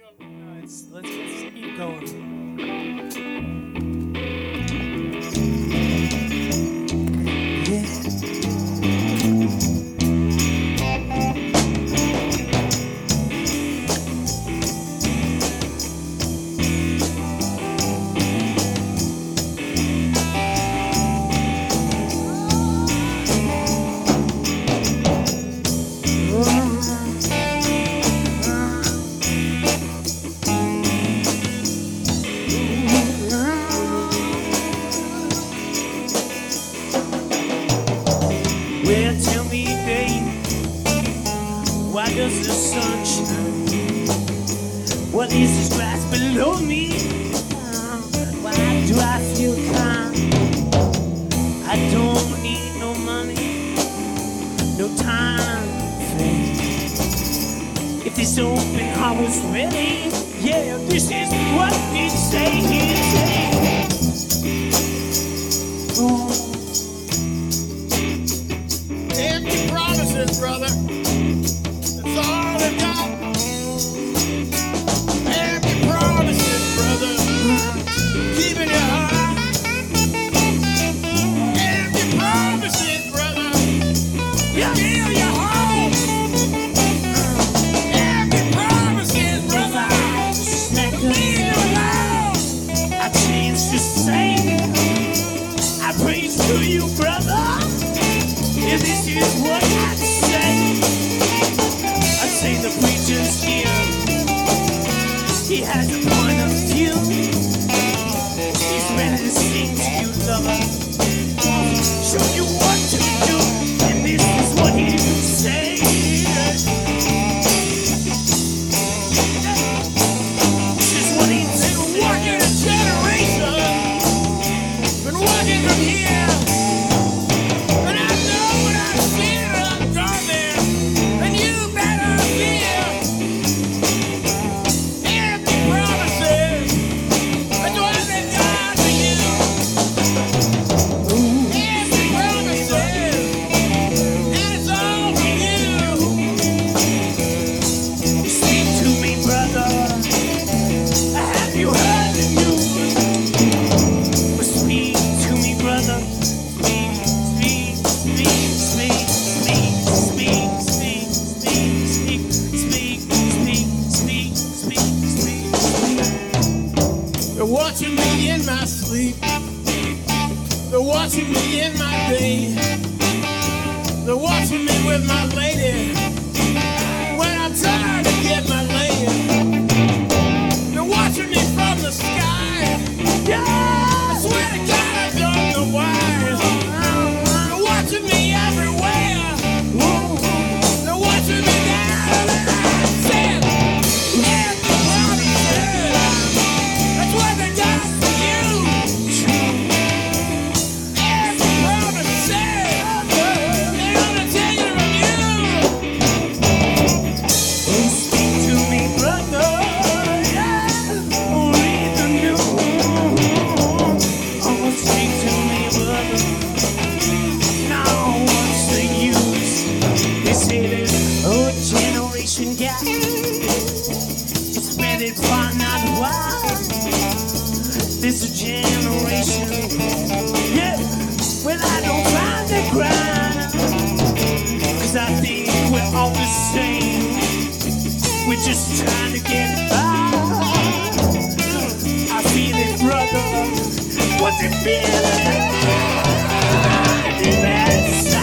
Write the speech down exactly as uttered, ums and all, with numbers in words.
Let's let's get keep going. Well, tell me, babe, why does the sun shine? What is this grass below me? Uh, Why do I feel calm? I don't need no money, no time, babe. If this open heart was ready, yeah, this is what it say, it say. Oh. Empty promises, brother. That's all they've got. Empty promises, brother. Keeping you high. Empty promises, brother. Steal you home. Empty promises, brother. Leave you alone. I changed to say, I praise to you, brother. If this is what I say, I say the preacher's here. He has a point of view. He's ready to sing to you, lover. Show you what to do. And this is what he would say. This is what he'd say. Been working a generation. Been working from here. And I know what I feel. I'm gone there. And you better feel. Empty promises. That's what they got for you. Empty promises. And it's all for you. Speak to me, brother. Have you heard the news? Speak to me, brother. Speak, speak, speak, speak, speak, speak, speak, speak, speak, speak, speak, speak, speak. They're watching me in my sleep. They're watching me in my day. They're watching me with my lady. When I'm trying to get my lady. They're watching me from the sky. I swear to God, I don't know why. They're watching me everywhere. They're watching me down and I said, empty promises. That's what they got for you. Empty promises. They're gonna take it from you. Speak to me, brother. Yeah. Read the news. Oh, speak to me, brother. Now, what's the use? They say there's a generation gap. It's really far not wide. There's a generation. Yeah. Well, I don't find the grind. Cause I think we're all the same. We're just trying to get by. I feel it, brother. What's it feeling? It's